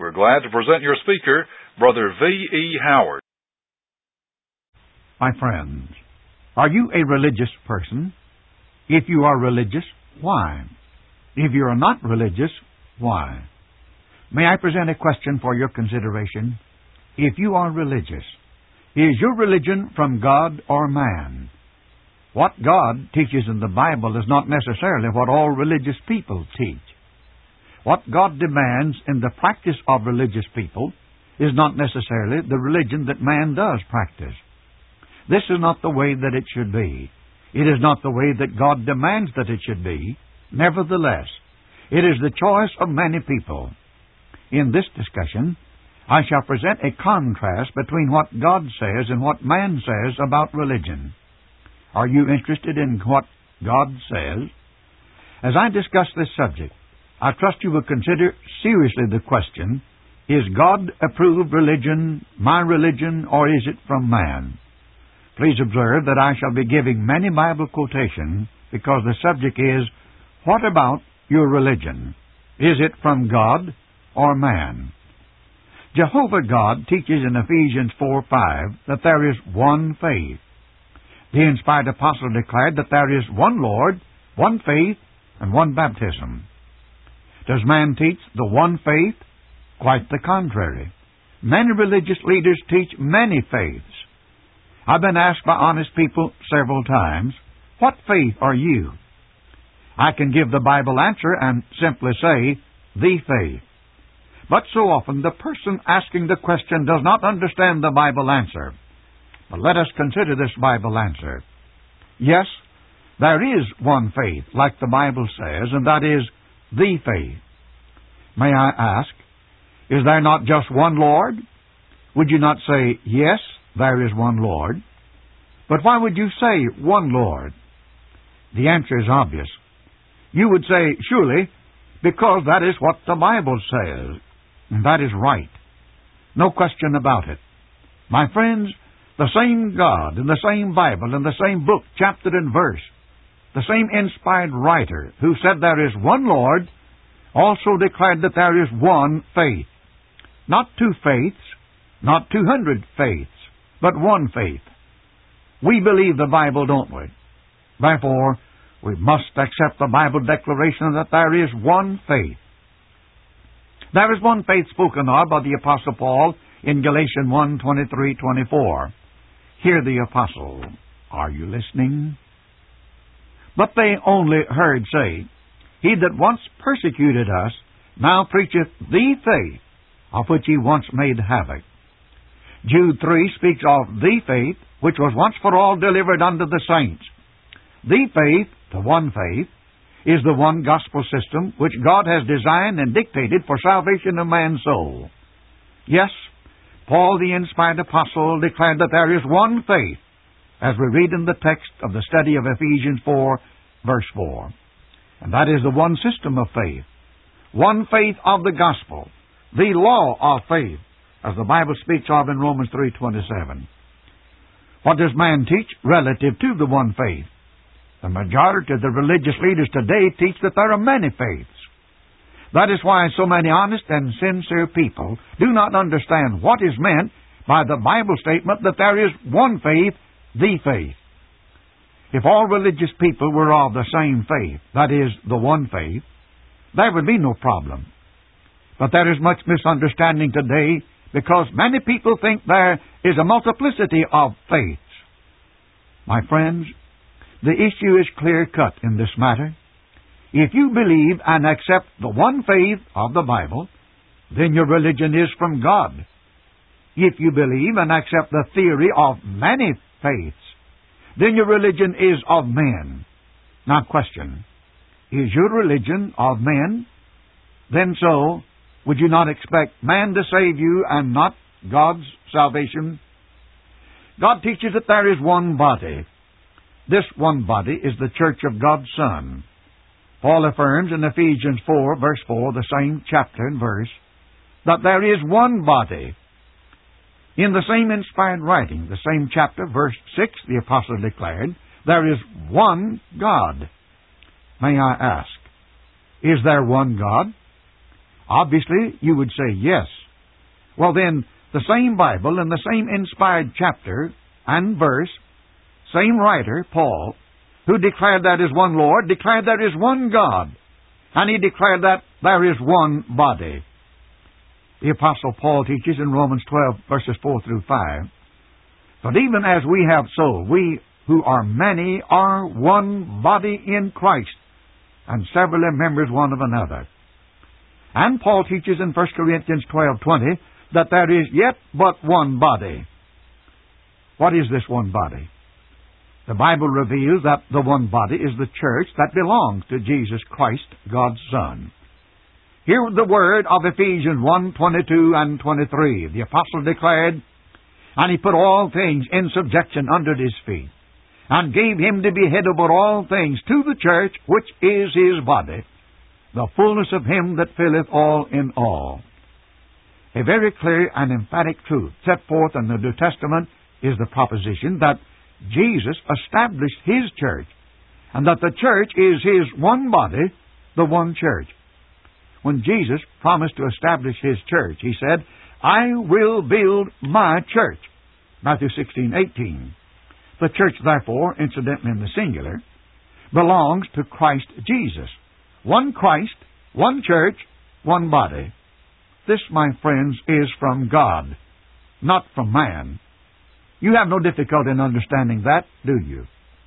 We're glad to present your speaker, Brother V.E. Howard. My friends, are you a religious person? If you are religious, why? If you are not religious, why? May I present a question for your consideration? If you are religious, is your religion from God or man? What God teaches in the Bible is not necessarily what all religious people teach. What God demands in the practice of religious people is not necessarily the religion that man does practice. This is not the way that it should be. It is not the way that God demands that it should be. Nevertheless, it is the choice of many people. In this discussion, I shall present a contrast between what God says and what man says about religion. Are you interested in what God says? As I discuss this subject, I trust you will consider seriously the question, is God-approved religion my religion, or is it from man? Please observe that I shall be giving many Bible quotations because the subject is, what about your religion? Is it from God or man? Jehovah God teaches in Ephesians 4:5 that there is one faith. The inspired apostle declared that there is one Lord, one faith, and one baptism. Does man teach the one faith? Quite the contrary. Many religious leaders teach many faiths. I've been asked by honest people several times, what faith are you? I can give the Bible answer and simply say, the faith. But so often the person asking the question does not understand the Bible answer. But let us consider this Bible answer. Yes, there is one faith, like the Bible says, and that is the faith. May I ask, is there not just one Lord? Would you not say, yes, there is one Lord? But why would you say one Lord? The answer is obvious. You would say, surely, because that is what the Bible says. And that is right. No question about it. My friends, the same God, in the same Bible, in the same book, chapter and verse, the same inspired writer who said there is one Lord, also declared that there is one faith. Not two faiths, not 200 faiths, but one faith. We believe the Bible, don't we? Therefore, we must accept the Bible declaration that there is one faith. There is one faith spoken of by the Apostle Paul in Galatians 1:23-24. Hear the Apostle. Are you listening? But they only heard say, he that once persecuted us now preacheth the faith, of which he once made havoc. Jude 3 speaks of the faith, which was once for all delivered unto the saints. The faith, the one faith, is the one gospel system which God has designed and dictated for salvation of man's soul. Yes, Paul the inspired apostle declared that there is one faith, as we read in the text of the study of Ephesians 4, verse 4. And that is the one system of faith. One faith of the gospel, the law of faith, as the Bible speaks of in Romans 3:27. What does man teach relative to the one faith? The majority of the religious leaders today teach that there are many faiths. That is why so many honest and sincere people do not understand what is meant by the Bible statement that there is one faith, the faith. If all religious people were of the same faith, that is, the one faith, there would be no problem. But there is much misunderstanding today because many people think there is a multiplicity of faiths. My friends, the issue is clear-cut in this matter. If you believe and accept the one faith of the Bible, then your religion is from God. If you believe and accept the theory of many faiths, then your religion is of men. Now question, is your religion of men? Then so, would you not expect man to save you and not God's salvation? God teaches that there is one body. This one body is the church of God's Son. Paul affirms in Ephesians 4, verse 4, the same chapter and verse, that there is one body. In the same inspired writing, the same chapter, verse 6, the apostle declared, there is one God. May I ask, is there one God? Obviously, you would say yes. Well then, the same Bible in the same inspired chapter and verse, same writer, Paul, who declared there is one Lord, declared there is one God, and he declared that there is one body. The Apostle Paul teaches in Romans 12, verses 4 through 5, "But even as we have so, we who are many are one body in Christ, and severally members one of another." And Paul teaches in 1 Corinthians 12:20 that there is yet but one body. What is this one body? The Bible reveals that the one body is the church that belongs to Jesus Christ, God's Son. Hear the word of Ephesians 1:22 and 23. The apostle declared, "And he put all things in subjection under his feet, and gave him to be head over all things to the church, which is his body, the fullness of him that filleth all in all." A very clear and emphatic truth set forth in the New Testament is the proposition that Jesus established his church, and that the church is his one body, the one church. When Jesus promised to establish his church, he said, "I will build my church." Matthew 16:18. The church, therefore, incidentally in the singular, belongs to Christ Jesus. One Christ, one church, one body. This, my friends, is from God, not from man. You have no difficulty in understanding that, do you?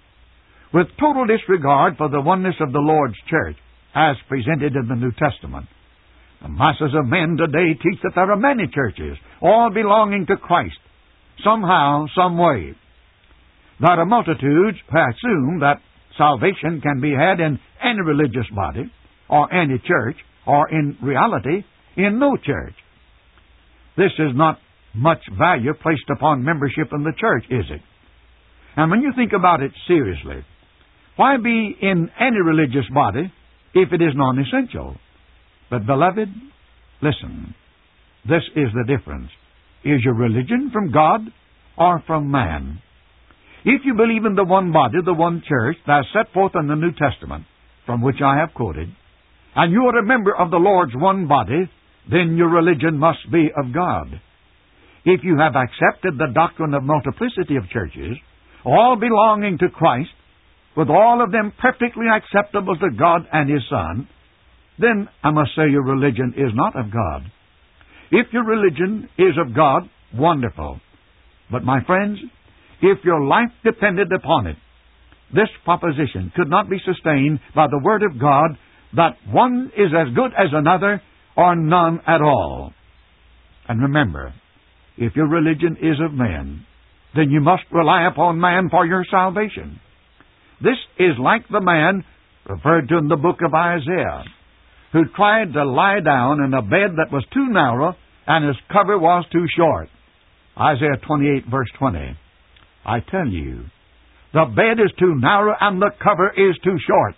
With total disregard for the oneness of the Lord's church, as presented in the New Testament, the masses of men today teach that there are many churches, all belonging to Christ, somehow, some way. There are multitudes who assume that salvation can be had in any religious body, or any church, or in reality, in no church. This is not much value placed upon membership in the church, is it? And when you think about it seriously, why be in any religious body if it is non-essential? But, beloved, listen. This is the difference. Is your religion from God or from man? If you believe in the one body, the one church, that's set forth in the New Testament, from which I have quoted, and you are a member of the Lord's one body, then your religion must be of God. If you have accepted the doctrine of multiplicity of churches, all belonging to Christ, with all of them perfectly acceptable to God and His Son, then I must say your religion is not of God. If your religion is of God, wonderful. But my friends, if your life depended upon it, this proposition could not be sustained by the Word of God that one is as good as another or none at all. And remember, if your religion is of man, then you must rely upon man for your salvation. This is like the man referred to in the book of Isaiah, who tried to lie down in a bed that was too narrow and his cover was too short. Isaiah 28, verse 20. I tell you, the bed is too narrow and the cover is too short.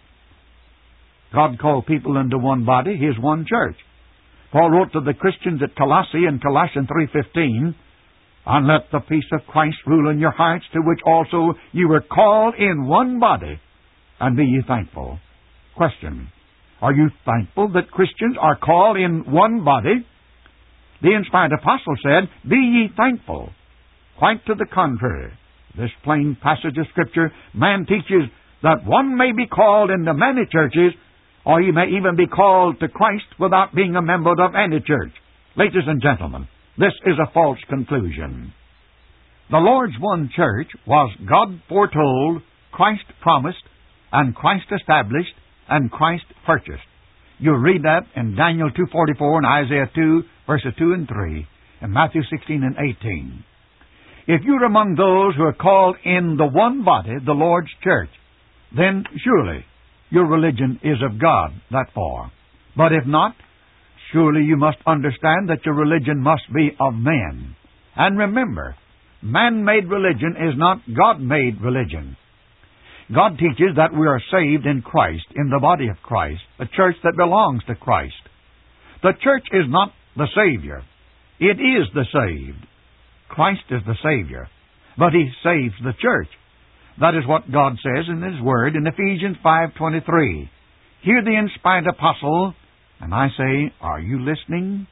God called people into one body, His one church. Paul wrote to the Christians at Colossae in Colossians 3:15, "And let the peace of Christ rule in your hearts, to which also you were called in one body, and be ye thankful." Question: are you thankful that Christians are called in one body? The inspired apostle said, "Be ye thankful." Quite to the contrary. This plain passage of Scripture, man teaches that one may be called into many churches, or he may even be called to Christ without being a member of any church. Ladies and gentlemen, this is a false conclusion. The Lord's one church was God foretold, Christ promised, and Christ established, and Christ purchased. You'll read that in Daniel 2:44 and Isaiah 2, verses 2 and 3, and Matthew 16 and 18. If you're among those who are called in the one body, the Lord's church, then surely your religion is of God, that far. But if not, surely you must understand that your religion must be of man. And remember, man-made religion is not God-made religion. God teaches that we are saved in Christ, in the body of Christ, a church that belongs to Christ. The church is not the Savior. It is the saved. Christ is the Savior, but He saves the church. That is what God says in His Word in Ephesians 5:23. Here the inspired apostle And I say, are you listening?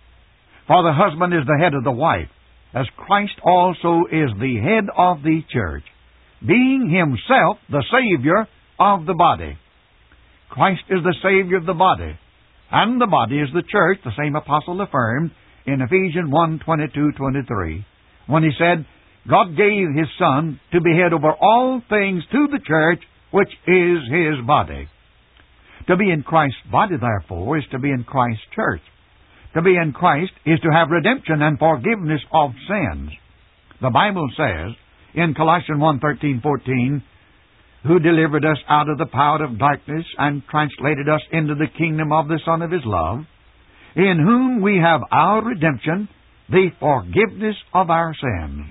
For the husband is the head of the wife, as Christ also is the head of the church, being himself the Savior of the body. Christ is the Savior of the body, and the body is the church, the same apostle affirmed in Ephesians 1:22-23, when he said, God gave his Son to be head over all things to the church, which is his body. To be in Christ's body, therefore, is to be in Christ's church. To be in Christ is to have redemption and forgiveness of sins. The Bible says in Colossians 1:13-14, who delivered us out of the power of darkness and translated us into the kingdom of the Son of his love, in whom we have our redemption, the forgiveness of our sins.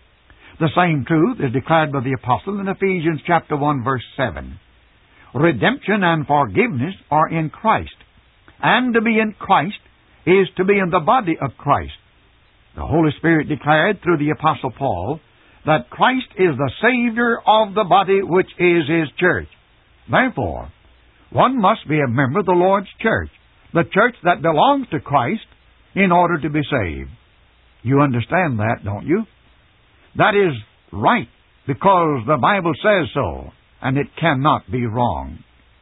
The same truth is declared by the apostle in Ephesians chapter 1, verse 7. Redemption and forgiveness are in Christ, and to be in Christ is to be in the body of Christ. The Holy Spirit declared through the apostle Paul that Christ is the Savior of the body, which is his church. Therefore, one must be a member of the Lord's church, the church that belongs to Christ, in order to be saved. You understand that, don't you? That is right, because the Bible says so, and it cannot be wrong.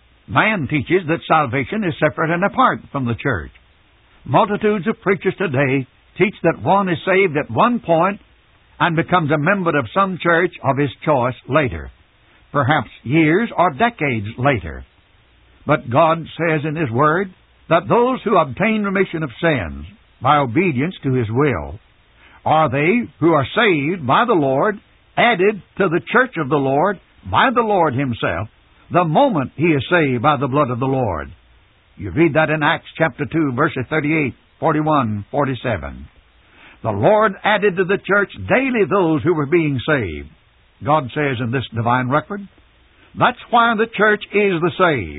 Man teaches that salvation is separate and apart from the church. Multitudes of preachers today teach that one is saved at one point and becomes a member of some church of his choice later, perhaps years or decades later. But God says in his Word that those who obtain remission of sins by obedience to his will are they who are saved by the Lord, added to the church of the Lord by the Lord himself, the moment he is saved by the blood of the Lord. You read that in Acts chapter 2, verses 38, 41, 47. The Lord added to the church daily those who were being saved. God says in this divine record, that's why the church is the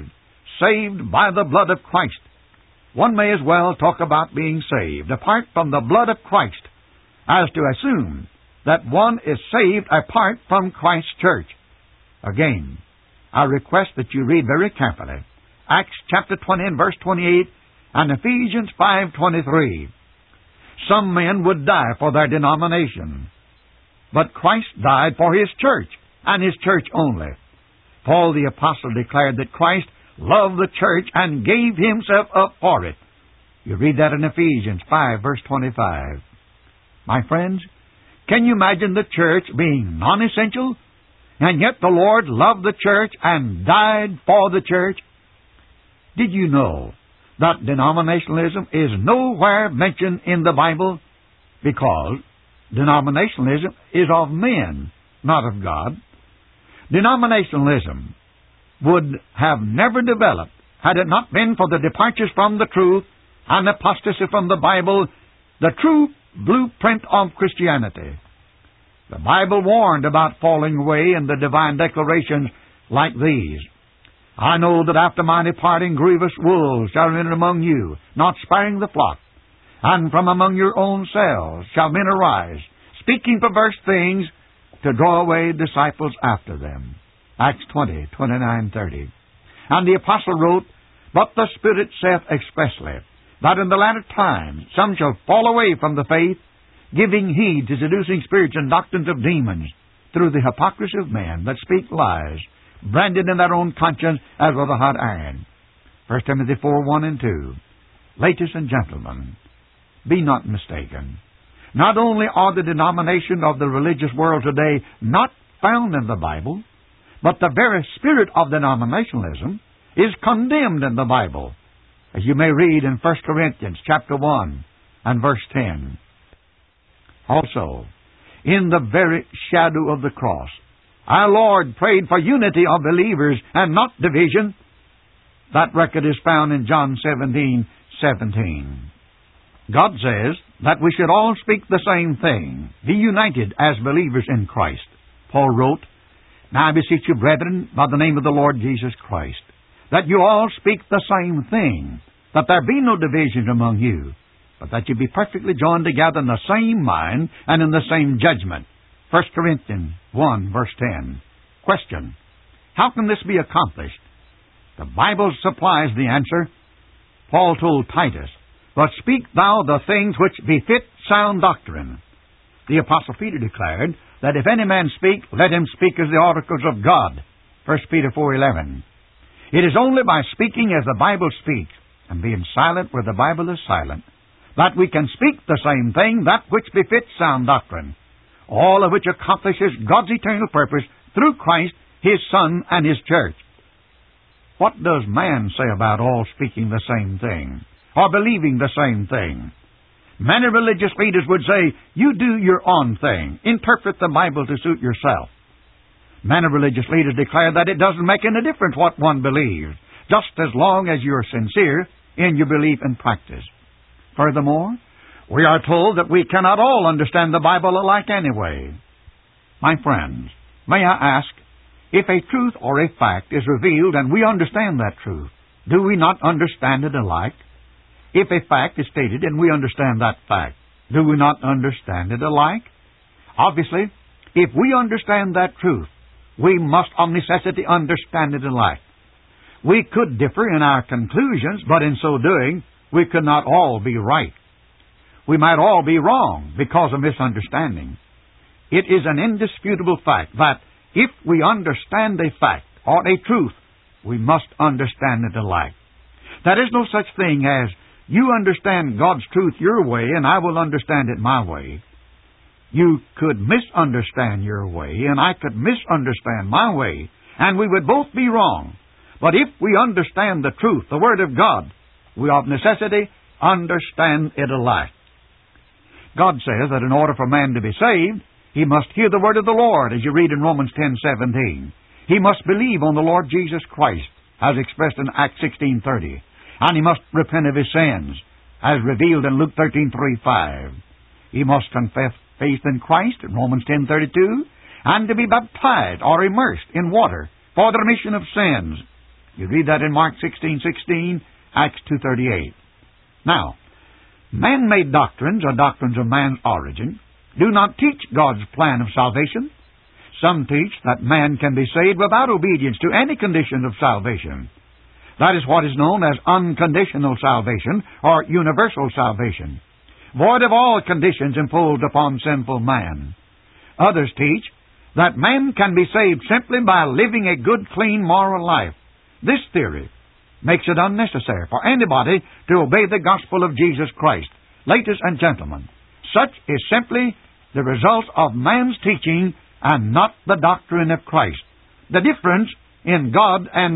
saved by the blood of Christ. One may as well talk about being saved apart from the blood of Christ as to assume that one is saved apart from Christ's church. Again, I request that you read very carefully Acts chapter 20 and verse 28 and Ephesians 5:23. Some men would die for their denomination, but Christ died for his church, and his church only. Paul the apostle declared that Christ loved the church and gave himself up for it. You read that in Ephesians 5, verse 25. My friends, can you imagine the church being non-essential, and yet the Lord loved the church and died for the church? Did you know that denominationalism is nowhere mentioned in the Bible? Because denominationalism is of men, not of God. Denominationalism would have never developed had it not been for the departures from the truth and apostasy from the Bible, the true blueprint of Christianity. The Bible warned about falling away in the divine declarations like these. I know that after my departing grievous wolves shall enter among you, not sparing the flock. And from among your own selves shall men arise, speaking perverse things, to draw away disciples after them. Acts 20, 29, 30. And the apostle wrote, But the Spirit saith expressly, that in the latter times some shall fall away from the faith, giving heed to seducing spirits and doctrines of demons, through the hypocrisy of men that speak lies, branded in their own conscience as with a hot iron. 1 Timothy 4, 1 and 2. Ladies and gentlemen, be not mistaken. Not only are the denominations of the religious world today not found in the Bible, but the very spirit of denominationalism is condemned in the Bible, as you may read in 1 Corinthians chapter 1 and verse 10. Also, in the very shadow of the cross, our Lord prayed for unity of believers and not division. That record is found in John 17:17. God says that we should all speak the same thing, be united as believers in Christ. Paul wrote, Now I beseech you, brethren, by the name of the Lord Jesus Christ, that you all speak the same thing, that there be no division among you, but that you be perfectly joined together in the same mind and in the same judgment. 1 Corinthians 1, verse 10. Question: how can this be accomplished? The Bible supplies the answer. Paul told Titus, "But speak thou the things which befit sound doctrine." The Apostle Peter declared that if any man speak, let him speak as the oracles of God. 1 Peter 4:11. It is only by speaking as the Bible speaks, and being silent where the Bible is silent, that we can speak the same thing, that which befits sound doctrine, all of which accomplishes God's eternal purpose through Christ, His Son, and His church. What does man say about all speaking the same thing, or believing the same thing? Many religious leaders would say, "You do your own thing. Interpret the Bible to suit yourself." Many religious leaders declare that it doesn't make any difference what one believes, just as long as you're sincere in your belief and practice. Furthermore, we are told that we cannot all understand the Bible alike anyway. My friends, may I ask, if a truth or a fact is revealed and we understand that truth, do we not understand it alike? If a fact is stated and we understand that fact, do we not understand it alike? Obviously, if we understand that truth, we must of necessity understand it alike. We could differ in our conclusions, but in so doing, we could not all be right. We might all be wrong because of misunderstanding. It is an indisputable fact that if we understand a fact or a truth, we must understand it alike. There is no such thing as, you understand God's truth your way and I will understand it my way. You could misunderstand your way and I could misunderstand my way, and we would both be wrong. But if we understand the truth, the Word of God, we of necessity understand it alike. God says that in order for man to be saved, he must hear the word of the Lord, as you read in Romans 10:17. He must believe on the Lord Jesus Christ, as expressed in Acts 16:30. And he must repent of his sins, as revealed in Luke 13:3-5. He must confess faith in Christ, in Romans 10:32, and to be baptized or immersed in water for the remission of sins. You read that in Mark 16:16, Acts 2:38. Now, man-made doctrines, or doctrines of man's origin, do not teach God's plan of salvation. Some teach that man can be saved without obedience to any condition of salvation. That is what is known as unconditional salvation, or universal salvation, void of all conditions imposed upon sinful man. Others teach that man can be saved simply by living a good, clean, moral life. This theory makes it unnecessary for anybody to obey the gospel of Jesus Christ. Ladies and gentlemen, such is simply the result of man's teaching and not the doctrine of Christ. The difference in God and